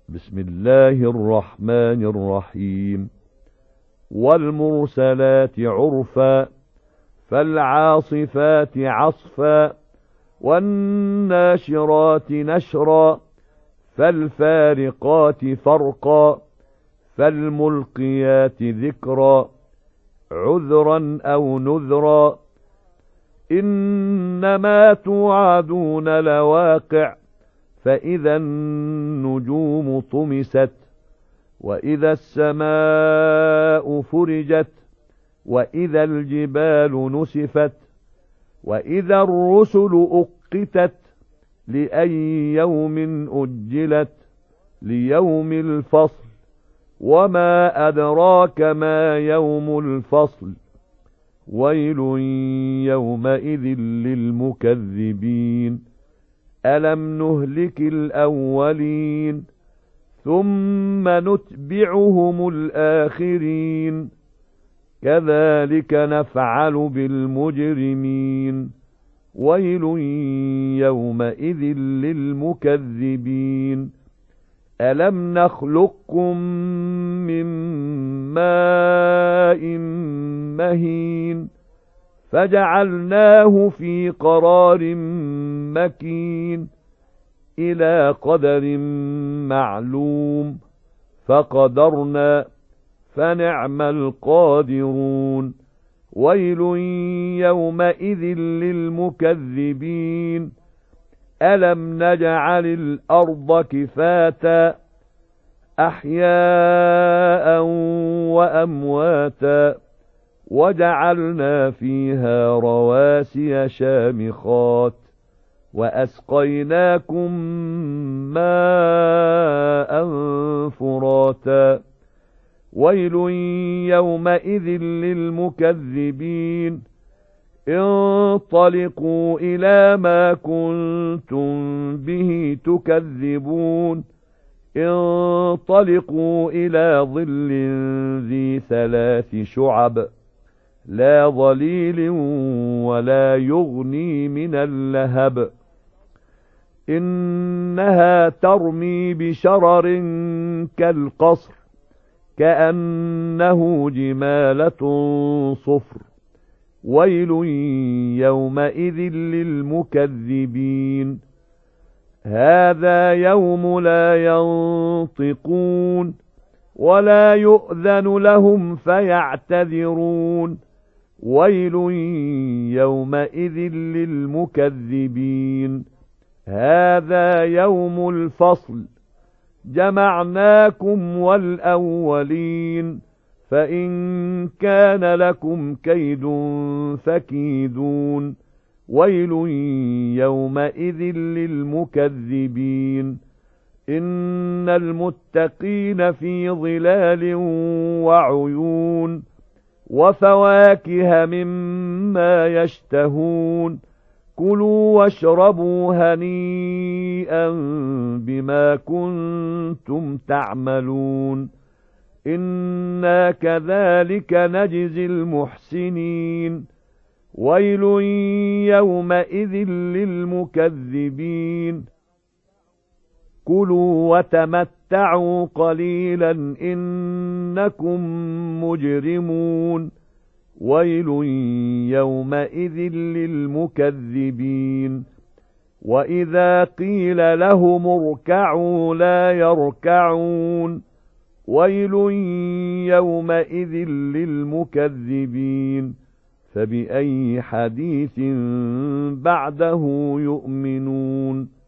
بسم الله الرحمن الرحيم. والمرسلات عرفا فالعاصفات عصفا والناشرات نشرا فالفارقات فرقا فالملقيات ذكرا عذرا أو نذرا إنما توعدون لواقع فإذا النجوم طمست وإذا السماء فرجت وإذا الجبال نسفت وإذا الرسل أقتت لأي يوم أجلت ليوم الفصل وما أدراك ما يوم الفصل ويل يومئذ للمكذبين ألم نهلك الأولين ثم نتبعهم الآخرين كذلك نفعل بالمجرمين ويل يومئذ للمكذبين ألم نخلقكم من ماء مهين فجعلناه في قرار مكين إلى قدر معلوم فقدرنا فنعم القادرون ويل يومئذ للمكذبين ألم نجعل الأرض كفاتا أحياء وأمواتا وجعلنا فيها رواسي شامخات وأسقيناكم ماء فراتا ويل يومئذ للمكذبين انطلقوا إلى ما كنتم به تكذبون انطلقوا إلى ظل ذي 3 شعب لا ظليل ولا يغني من اللهب إنها ترمي بشرر كالقصر كأنه جمالة صفر ويل يومئذ للمكذبين هذا يوم لا ينطقون ولا يؤذن لهم فيعتذرون ويل يومئذ للمكذبين هذا يوم الفصل جمعناكم والأولين فإن كان لكم كيد فكيدون ويل يومئذ للمكذبين إن المتقين في ظلال وعيون وفواكه مما يشتهون كلوا واشربوا هنيئا بما كنتم تعملون إنا كذلك نجزي المحسنين ويل يومئذ للمكذبين كلوا وتمتعوا قليلا إنكم مجرمون ويل يومئذ للمكذبين وإذا قيل لهم اركعوا لا يركعون ويل يومئذ للمكذبين فبأي حديث بعده يؤمنون